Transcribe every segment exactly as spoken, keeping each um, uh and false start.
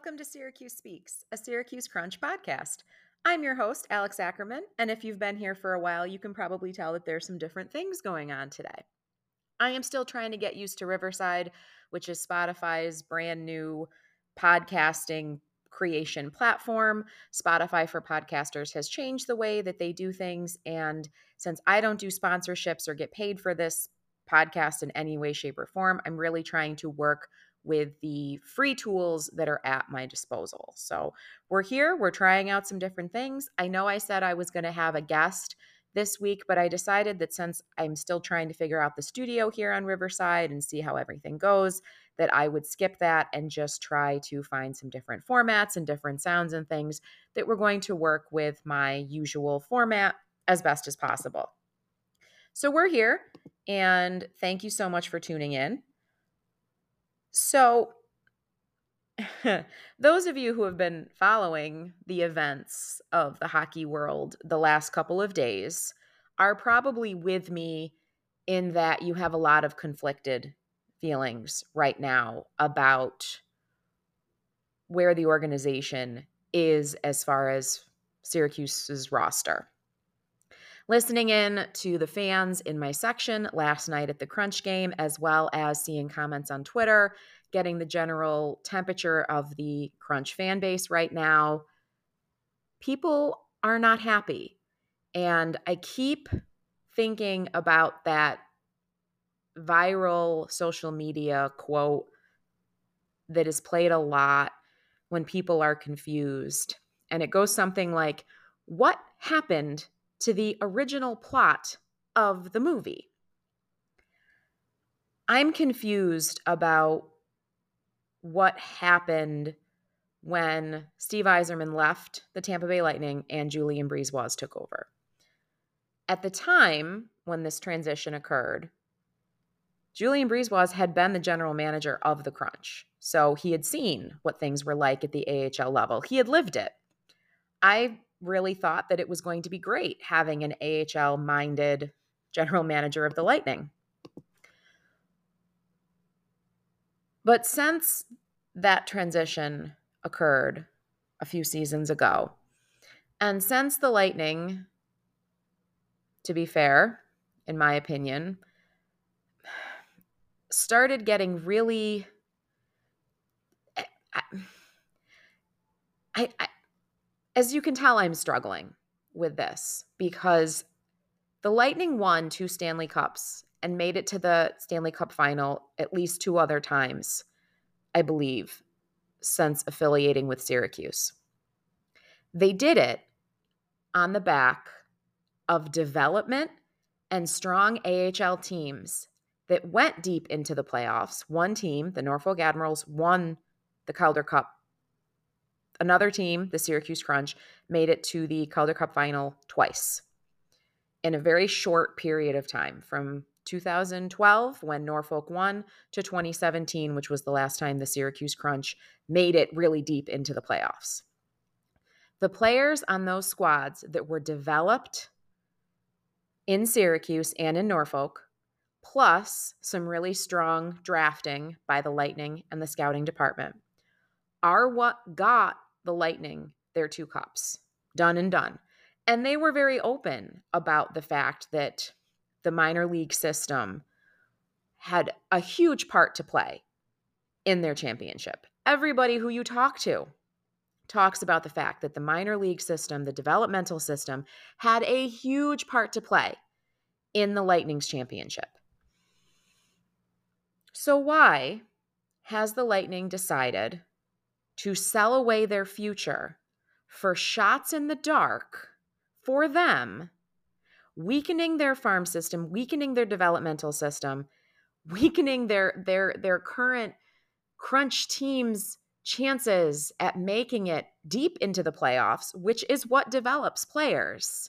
Welcome to Syracuse Speaks, a Syracuse Crunch podcast. I'm your host, Alex Ackerman, and if you've been here for a while, you can probably tell that there's some different things going on today. I am still trying to get used to Riverside, which is Spotify's brand new podcasting creation platform. Spotify for podcasters has changed the way that they do things, and since I don't do sponsorships or get paid for this podcast in any way, shape, or form, I'm really trying to work with the free tools that are at my disposal. So we're here, we're trying out some different things. I know I said I was going to have a guest this week, but I decided that since I'm still trying to figure out the studio here on Riverside and see how everything goes, that I would skip that and just try to find some different formats and different sounds and things that were going to work with my usual format as best as possible. So we're here, and thank you so much for tuning in. So, those of you who have been following the events of the hockey world the last couple of days are probably with me in that you have a lot of conflicted feelings right now about where the organization is as far as Syracuse's roster. Listening in to the fans in my section last night at the Crunch game, as well as seeing comments on Twitter, getting the general temperature of the Crunch fan base right now, people are not happy. And I keep thinking about that viral social media quote that is played a lot when people are confused. And it goes something like, "What happened to the original plot of the movie?" I'm confused about what happened when Steve Yzerman left the Tampa Bay Lightning and Julien BriseBois took over. At the time when this transition occurred, Julien BriseBois had been the general manager of the Crunch, so he had seen what things were like at the A H L level. He had lived it. I really thought that it was going to be great having an A H L-minded general manager of the Lightning. But since that transition occurred a few seasons ago, and since the Lightning, to be fair, in my opinion, started getting really... I, I, I, as you can tell, I'm struggling with this because the Lightning won two Stanley Cups and made it to the Stanley Cup final at least two other times, I believe, since affiliating with Syracuse. They did it on the back of development and strong A H L teams that went deep into the playoffs. One team, the Norfolk Admirals, won the Calder Cup. Another team, the Syracuse Crunch, made it to the Calder Cup final twice in a very short period of time, from two thousand twelve, when Norfolk won, to twenty seventeen, which was the last time the Syracuse Crunch made it really deep into the playoffs. The players on those squads that were developed in Syracuse and in Norfolk, plus some really strong drafting by the Lightning and the scouting department, are what got the Lightning their two cups. Done and done. And they were very open about the fact that the minor league system had a huge part to play in their championship. Everybody who you talk to talks about the fact that the minor league system, the developmental system, had a huge part to play in the Lightning's championship. So why has the Lightning decided to sell away their future for shots in the dark for them, weakening their farm system, weakening their developmental system, weakening their their their current Crunch team's chances at making it deep into the playoffs, which is what develops players,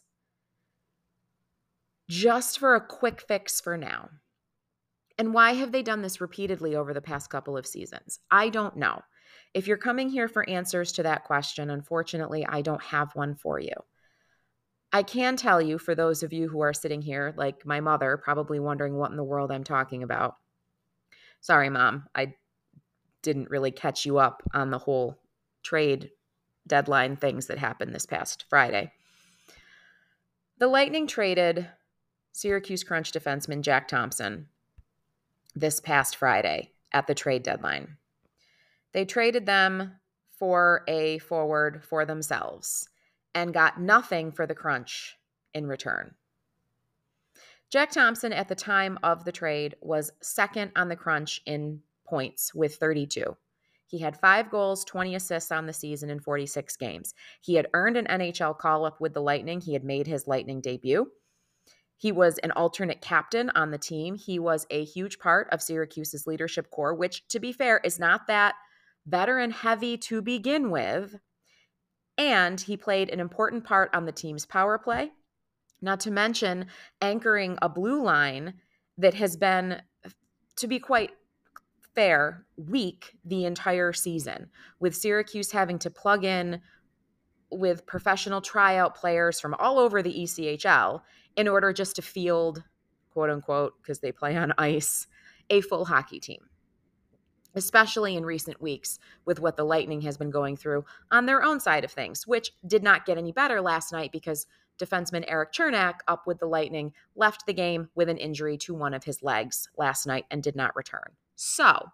just for a quick fix for now? And why have they done this repeatedly over the past couple of seasons? I don't know. If you're coming here for answers to that question, unfortunately, I don't have one for you. I can tell you, for those of you who are sitting here, like my mother, probably wondering what in the world I'm talking about. Sorry, Mom, I didn't really catch you up on the whole trade deadline things that happened this past Friday. The Lightning traded Syracuse Crunch defenseman Jack Thompson this past Friday at the trade deadline. They traded them for a forward for themselves and got nothing for the Crunch in return. Jack Thompson at the time of the trade was second on the Crunch in points with thirty-two. He had five goals, twenty assists on the season in forty-six games. He had earned an N H L call-up with the Lightning. He had made his Lightning debut. He was an alternate captain on the team. He was a huge part of Syracuse's leadership core, which, to be fair, is not that veteran heavy to begin with. And he played an important part on the team's power play, not to mention anchoring a blue line that has been, to be quite fair, weak the entire season, with Syracuse having to plug in with professional tryout players from all over the E C H L in order just to field, quote unquote, because they play on ice, a full hockey team, especially in recent weeks with what the Lightning has been going through on their own side of things, which did not get any better last night because defenseman Erik Cernak, up with the Lightning, left the game with an injury to one of his legs last night and did not return. So,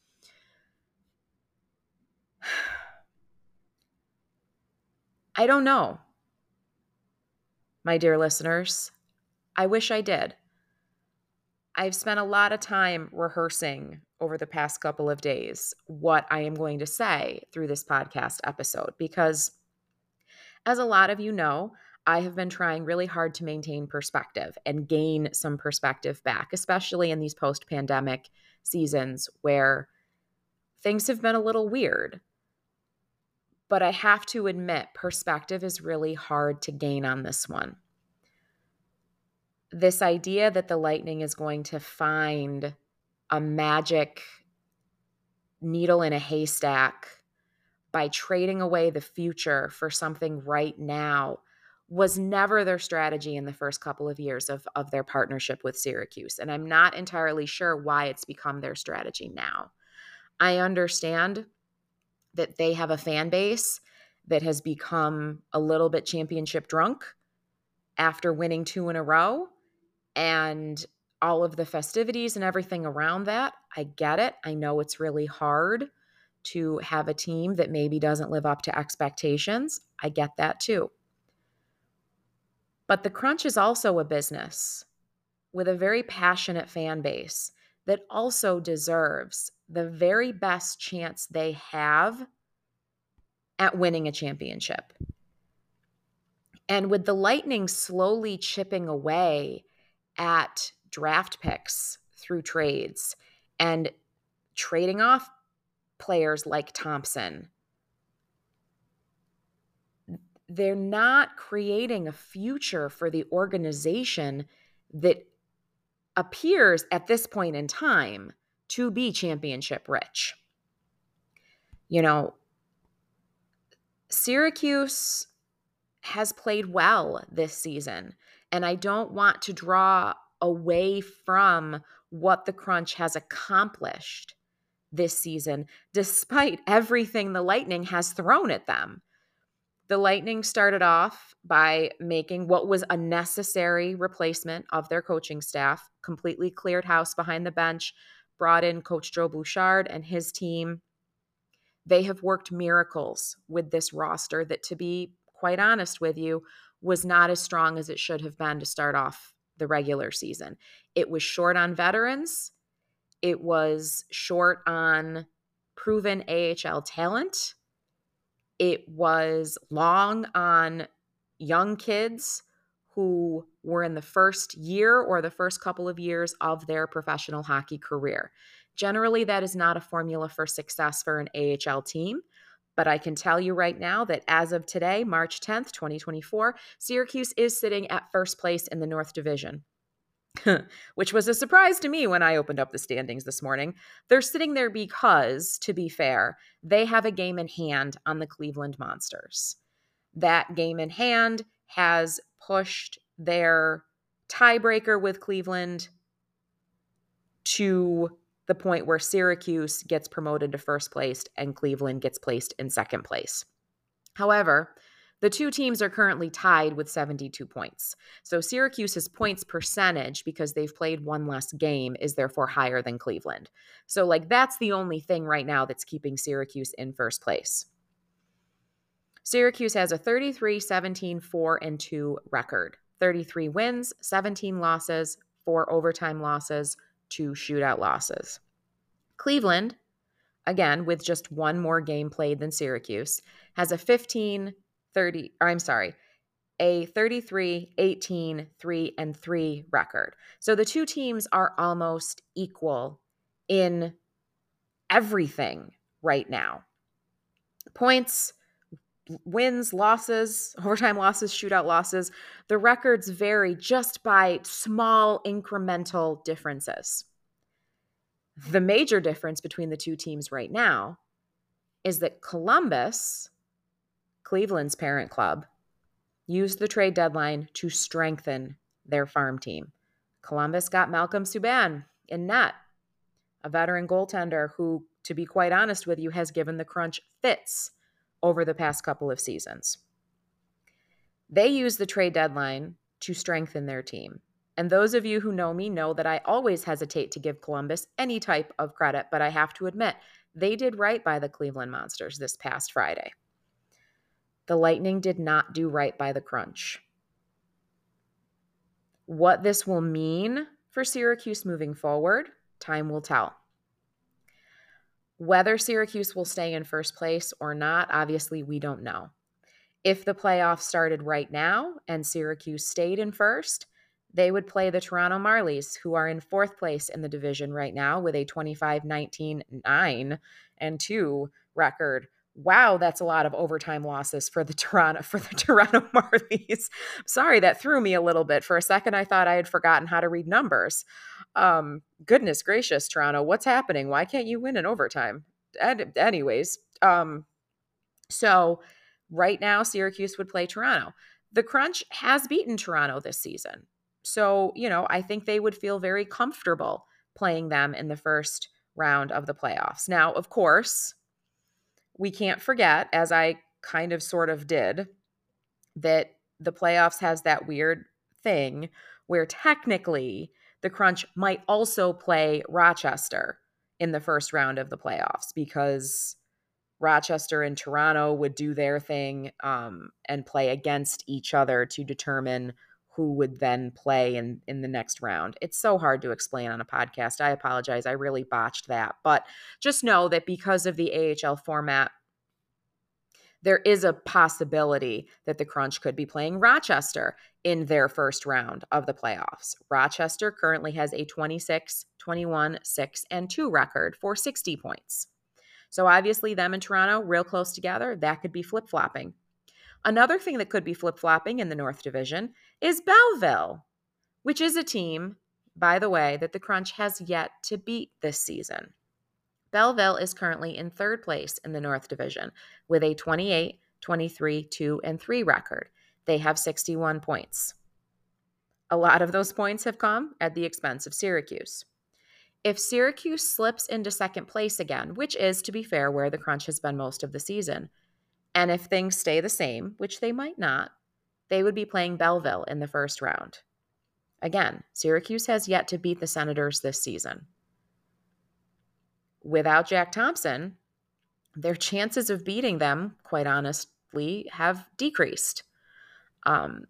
I don't know, my dear listeners. I wish I did. I've spent a lot of time rehearsing over the past couple of days what I am going to say through this podcast episode because, as a lot of you know, I have been trying really hard to maintain perspective and gain some perspective back, especially in these post-pandemic seasons where things have been a little weird. But I have to admit, perspective is really hard to gain on this one. This idea that the Lightning is going to find a magic needle in a haystack by trading away the future for something right now was never their strategy in the first couple of years of, of their partnership with Syracuse. And I'm not entirely sure why it's become their strategy now. I understand that they have a fan base that has become a little bit championship drunk after winning two in a row and all of the festivities and everything around that. I get it. I know it's really hard to have a team that maybe doesn't live up to expectations. I get that too. But the Crunch is also a business with a very passionate fan base that also deserves the very best chance they have at winning a championship. And with the Lightning slowly chipping away at draft picks through trades and trading off players like Thompson, they're not creating a future for the organization that appears at this point in time to be championship rich. You know, Syracuse has played well this season, and I don't want to draw away from what the Crunch has accomplished this season, despite everything the Lightning has thrown at them. The Lightning started off by making what was a necessary replacement of their coaching staff, completely cleared house behind the bench, brought in Coach Joe Bouchard and his team. They have worked miracles with this roster that, to be quite honest with you, was not as strong as it should have been to start off the regular season. It was short on veterans. It was short on proven A H L talent. It was long on young kids who were in the first year or the first couple of years of their professional hockey career. Generally, that is not a formula for success for an A H L team. But I can tell you right now that as of today, March tenth, twenty twenty-four, Syracuse is sitting at first place in the North Division, which was a surprise to me when I opened up the standings this morning. They're sitting there because, to be fair, they have a game in hand on the Cleveland Monsters. That game in hand has pushed their tiebreaker with Cleveland to the point where Syracuse gets promoted to first place and Cleveland gets placed in second place. However, the two teams are currently tied with seventy-two points. So Syracuse's points percentage, because they've played one less game, is therefore higher than Cleveland. So, like, that's the only thing right now that's keeping Syracuse in first place. Syracuse has a thirty-three, seventeen, four, and two record. thirty-three wins, seventeen losses, four overtime losses, two shootout losses. Cleveland, again, with just one more game played than Syracuse, has a fifteen, thirty, or I'm sorry, a thirty-three, eighteen, three, and three record. So the two teams are almost equal in everything right now. Points, wins, losses, overtime losses, shootout losses. The records vary just by small incremental differences. The major difference between the two teams right now is that Columbus, Cleveland's parent club, used the trade deadline to strengthen their farm team. Columbus got Malcolm Subban in net, a veteran goaltender who, to be quite honest with you, has given the Crunch fits over the past couple of seasons. They used the trade deadline to strengthen their team. And those of you who know me know that I always hesitate to give Columbus any type of credit, but I have to admit, they did right by the Cleveland Monsters this past Friday. The Lightning did not do right by the Crunch. What this will mean for Syracuse moving forward, time will tell. Whether Syracuse will stay in first place or not, obviously we don't know. If the playoffs started right now and Syracuse stayed in first, they would play the Toronto Marlies, who are in fourth place in the division right now with a twenty-five, nineteen, nine, and two record. Wow, that's a lot of overtime losses for the Toronto for the Toronto Marlies. Sorry, that threw me a little bit. For a second, I thought I had forgotten how to read numbers. Um, goodness gracious, Toronto, what's happening? Why can't you win in overtime? And anyways, um, so right now, Syracuse would play Toronto. The Crunch has beaten Toronto this season. So, you know, I think they would feel very comfortable playing them in the first round of the playoffs. Now, of course, we can't forget, as I kind of sort of did, that the playoffs has that weird thing where technically the Crunch might also play Rochester in the first round of the playoffs, because Rochester and Toronto would do their thing um, and play against each other to determine who would then play in, in the next round. It's so hard to explain on a podcast. I apologize. I really botched that. But just know that because of the A H L format, there is a possibility that the Crunch could be playing Rochester in their first round of the playoffs. Rochester currently has a twenty-six, twenty-one, six, and two record for sixty points. So obviously them and Toronto real close together. That could be flip-flopping. Another thing that could be flip-flopping in the North Division is Belleville, which is a team, by the way, that the Crunch has yet to beat this season. Belleville is currently in third place in the North Division with a twenty-eight, twenty-three, two, and three record. They have sixty-one points. A lot of those points have come at the expense of Syracuse. If Syracuse slips into second place again, which is, to be fair, where the Crunch has been most of the season, and if things stay the same, which they might not, they would be playing Belleville in the first round. Again, Syracuse has yet to beat the Senators this season. Without Jack Thompson, their chances of beating them, quite honestly, have decreased. Um,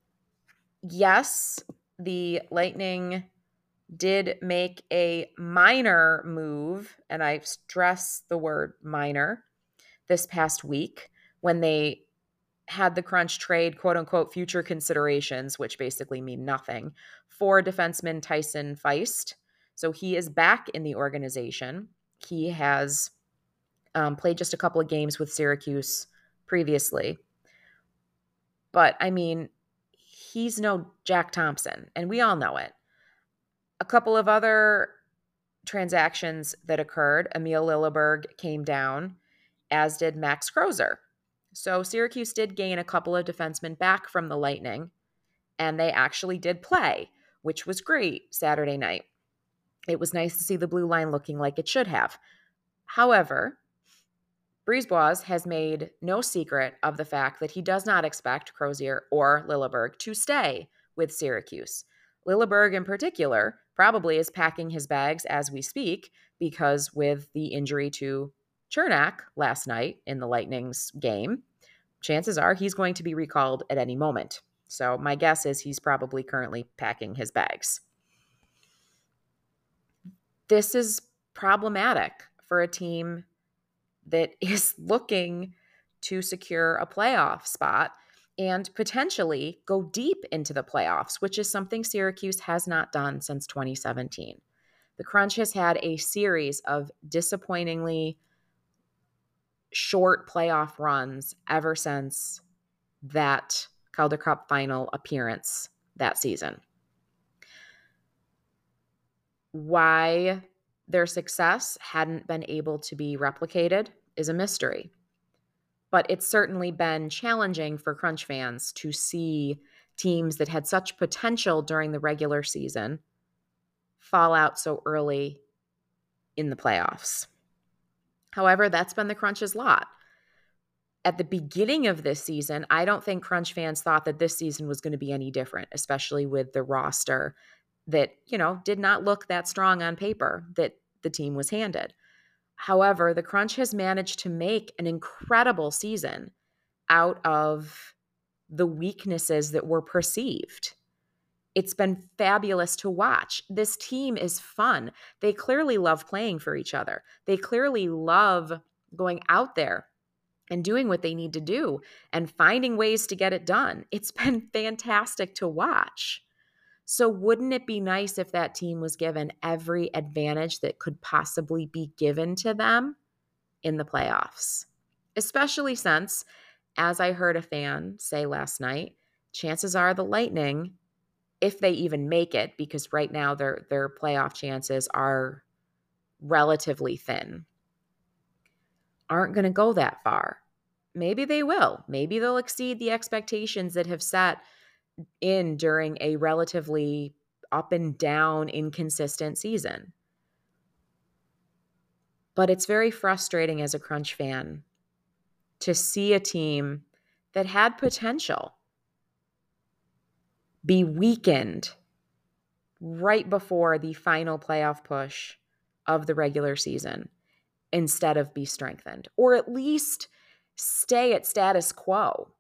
yes, the Lightning did make a minor move, and I stress the word minor, this past week when they had the Crunch trade, quote unquote, future considerations, which basically mean nothing, for defenseman Tyson Feist. So he is back in the organization. He has um, played just a couple of games with Syracuse previously. But, I mean, he's no Jack Thompson, and we all know it. A couple of other transactions that occurred, Emil Lilleberg came down, as did Max Crozer. So Syracuse did gain a couple of defensemen back from the Lightning, and they actually did play, which was great Saturday night. It was nice to see the blue line looking like it should have. However, Brisebois has made no secret of the fact that he does not expect Crozier or Lilleberg to stay with Syracuse. Lilleberg, in particular, probably is packing his bags as we speak because with the injury to Chernak last night in the Lightning's game, chances are he's going to be recalled at any moment. So my guess is he's probably currently packing his bags. This is problematic for a team that is looking to secure a playoff spot and potentially go deep into the playoffs, which is something Syracuse has not done since twenty seventeen. The Crunch has had a series of disappointingly short playoff runs ever since that Calder Cup final appearance that season. Why their success hadn't been able to be replicated is a mystery. But it's certainly been challenging for Crunch fans to see teams that had such potential during the regular season fall out so early in the playoffs. However, that's been the Crunch's lot. At the beginning of this season, I don't think Crunch fans thought that this season was going to be any different, especially with the roster that, you know, did not look that strong on paper that the team was handed. However, the Crunch has managed to make an incredible season out of the weaknesses that were perceived. It's been fabulous to watch. This team is fun. They clearly love playing for each other. They clearly love going out there and doing what they need to do and finding ways to get it done. It's been fantastic to watch. So wouldn't it be nice if that team was given every advantage that could possibly be given to them in the playoffs? Especially since, as I heard a fan say last night, chances are the Lightning, if they even make it, because right now their, their playoff chances are relatively thin, aren't going to go that far. Maybe they will. Maybe they'll exceed the expectations that have set in during a relatively up and down, inconsistent season. But it's very frustrating as a Crunch fan to see a team that had potential be weakened right before the final playoff push of the regular season instead of be strengthened, or at least stay at status quo.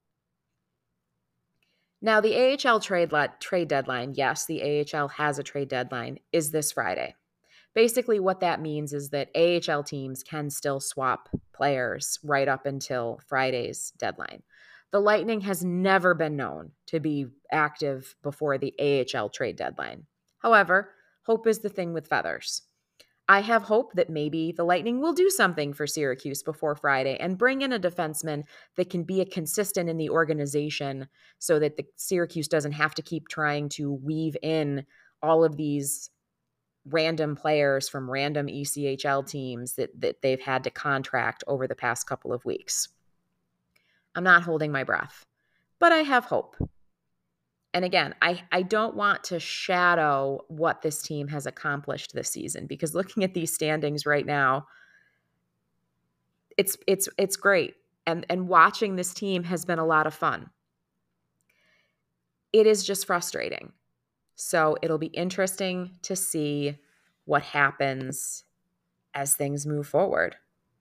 Now, the A H L trade le- trade deadline, yes, the A H L has a trade deadline, is this Friday. Basically, what that means is that A H L teams can still swap players right up until Friday's deadline. The Lightning has never been known to be active before the A H L trade deadline. However, hope is the thing with feathers. I have hope that maybe the Lightning will do something for Syracuse before Friday and bring in a defenseman that can be a consistent in the organization so that the Syracuse doesn't have to keep trying to weave in all of these random players from random E C H L teams that, that they've had to contract over the past couple of weeks. I'm not holding my breath, but I have hope. And again, I, I don't want to shadow what this team has accomplished this season, because looking at these standings right now, it's it's it's great. And, and watching this team has been a lot of fun. It is just frustrating. So it'll be interesting to see what happens as things move forward.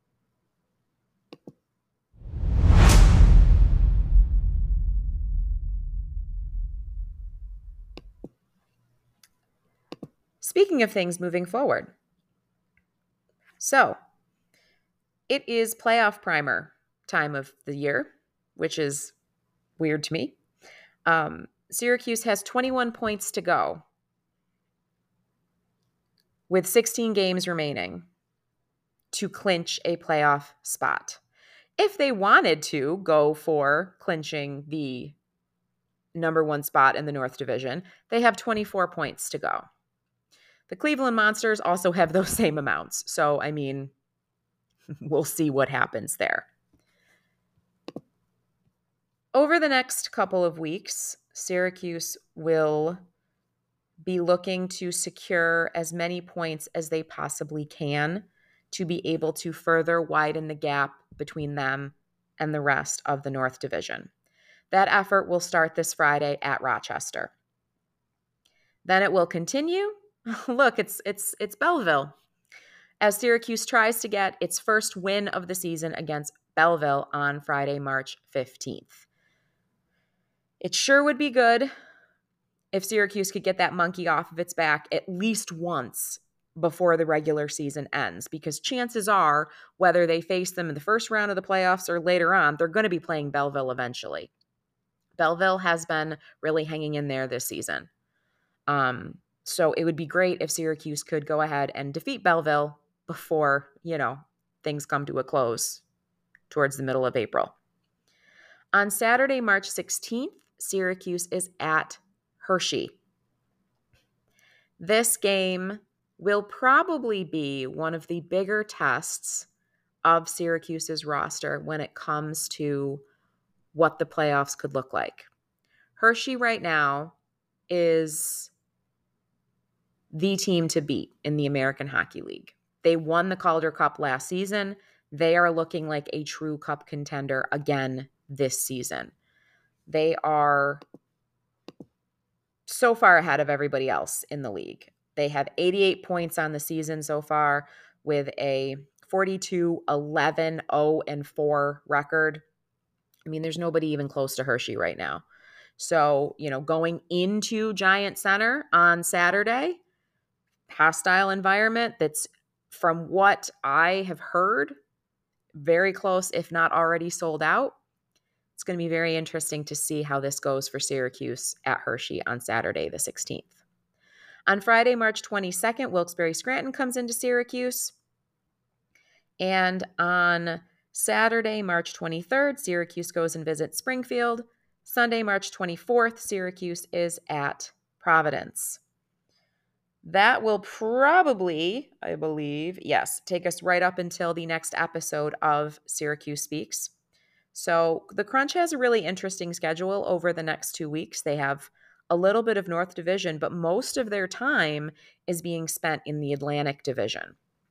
Speaking of things moving forward, so it is playoff primer time of the year, which is weird to me. Um, Syracuse has twenty-one points to go with sixteen games remaining to clinch a playoff spot. If they wanted to go for clinching the number one spot in the North Division, they have twenty-four points to go. The Cleveland Monsters also have those same amounts. So, I mean, we'll see what happens there. Over the next couple of weeks, Syracuse will be looking to secure as many points as they possibly can to be able to further widen the gap between them and the rest of the North Division. That effort will start this Friday at Rochester. Then it will continue. Look, it's it's it's Belleville. As Syracuse tries to get its first win of the season against Belleville on Friday, March fifteenth. It sure would be good if Syracuse could get that monkey off of its back at least once before the regular season ends, because chances are, whether they face them in the first round of the playoffs or later on, they're going to be playing Belleville eventually. Belleville has been really hanging in there this season. Um, so it would be great if Syracuse could go ahead and defeat Belleville before, you know, things come to a close towards the middle of April. On Saturday, March sixteenth, Syracuse is at Hershey. This game will probably be one of the bigger tests of Syracuse's roster when it comes to what the playoffs could look like. Hershey right now is the team to beat in the American Hockey League. They won the Calder Cup last season. They are looking like a true cup contender again this season. They are so far ahead of everybody else in the league. They have eighty-eight points on the season so far with a forty-two, eleven, oh, and four record. I mean, there's nobody even close to Hershey right now. So, you know, going into Giant Center on Saturday, hostile environment that's, from what I have heard, very close, if not already sold out. It's going to be very interesting to see how this goes for Syracuse at Hershey on Saturday, the sixteenth. On Friday, March twenty-second, Wilkes-Barre Scranton comes into Syracuse. And on Saturday, March twenty-third, Syracuse goes and visits Springfield. Sunday, March twenty-fourth, Syracuse is at Providence. That will probably, I believe, yes, take us right up until the next episode of Syracuse Speaks. So the Crunch has a really interesting schedule over the next two weeks. They have a little bit of North Division, but most of their time is being spent in the Atlantic Division.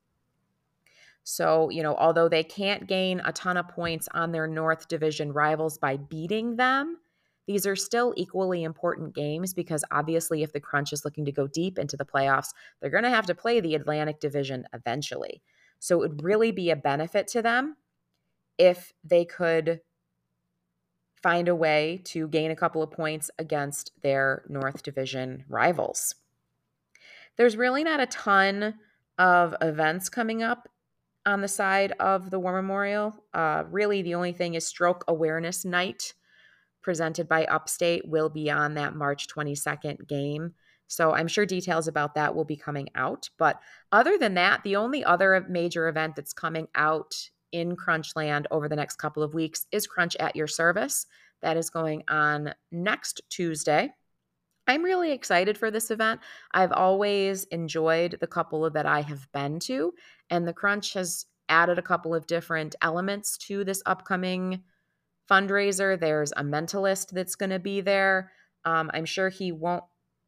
So, you know, although they can't gain a ton of points on their North Division rivals by beating them, these are still equally important games because obviously if the Crunch is looking to go deep into the playoffs, they're going to have to play the Atlantic Division eventually. So it would really be a benefit to them if they could find a way to gain a couple of points against their North Division rivals. There's really not a ton of events coming up on the side of the War Memorial. Uh, really, the only thing is Stroke Awareness Night, presented by Upstate, will be on that March twenty-second game. So I'm sure details about that will be coming out. But other than that, the only other major event that's coming out in Crunchland over the next couple of weeks is Crunch at Your Service. That is going on next Tuesday. I'm really excited for this event. I've always enjoyed the couple that I have been to, and the Crunch has added a couple of different elements to this upcoming fundraiser. There's a mentalist that's going to be there. Um, I'm sure he won't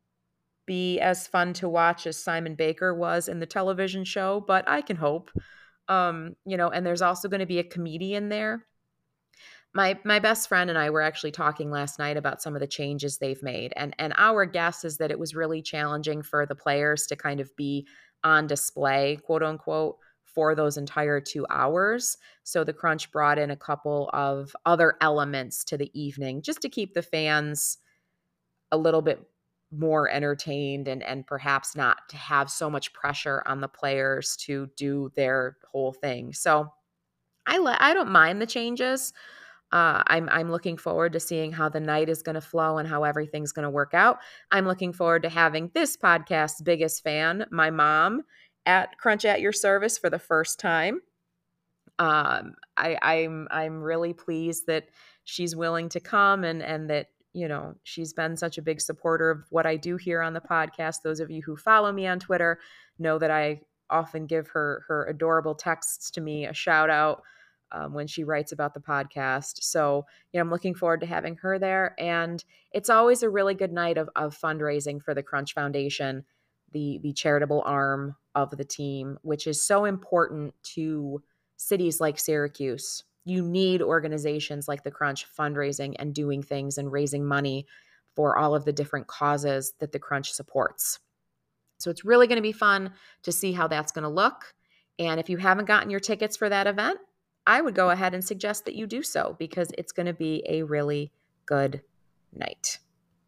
be as fun to watch as Simon Baker was in the television show, but I can hope. Um, you know, and there's also going to be a comedian there. My my best friend and I were actually talking last night about some of the changes they've made. And, and our guess is that it was really challenging for the players to kind of be on display, quote unquote, for those entire two hours. So the Crunch brought in a couple of other elements to the evening just to keep the fans a little bit more entertained and, and perhaps not to have so much pressure on the players to do their whole thing. So I le- I don't mind the changes. Uh, I'm I'm looking forward to seeing how the night is going to flow and how everything's going to work out. I'm looking forward to having this podcast's biggest fan, my mom, at Crunch at Your Service for the first time. Um, I, I'm I'm really pleased that she's willing to come and and that, you know, she's been such a big supporter of what I do here on the podcast. Those of you who follow me on Twitter know that I often give her her adorable texts to me a shout out. um, when she writes about the podcast. So, you know, I'm looking forward to having her there. And it's always a really good night of, of fundraising for the Crunch Foundation, the, the charitable arm of the team, which is so important to cities like Syracuse. You need organizations like the Crunch fundraising and doing things and raising money for all of the different causes that the Crunch supports. So it's really going to be fun to see how that's going to look. And if you haven't gotten your tickets for that event, I would go ahead and suggest that you do so because it's going to be a really good night.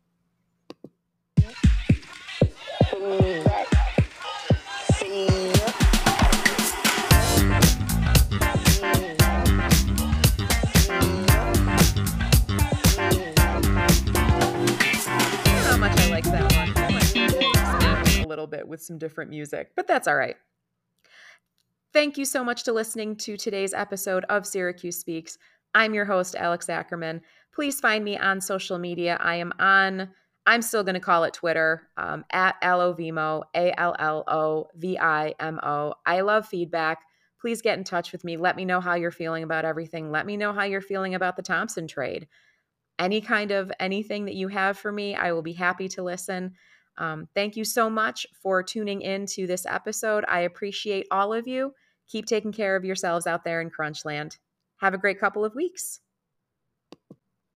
Little bit with some different music, but that's all right. Thank you so much to listening to today's episode of Syracuse Speaks. I'm your host, Alex Ackerman. Please find me on social media. I am on, I'm still going to call it Twitter, um, at Allovimo, A L L O V I M O. I love feedback. Please get in touch with me. Let me know how you're feeling about everything. Let me know how you're feeling about the Thompson trade. Any kind of anything that you have for me, I will be happy to listen. Um, thank you so much for tuning in to this episode. I appreciate all of you. Keep taking care of yourselves out there in Crunchland. Have a great couple of weeks.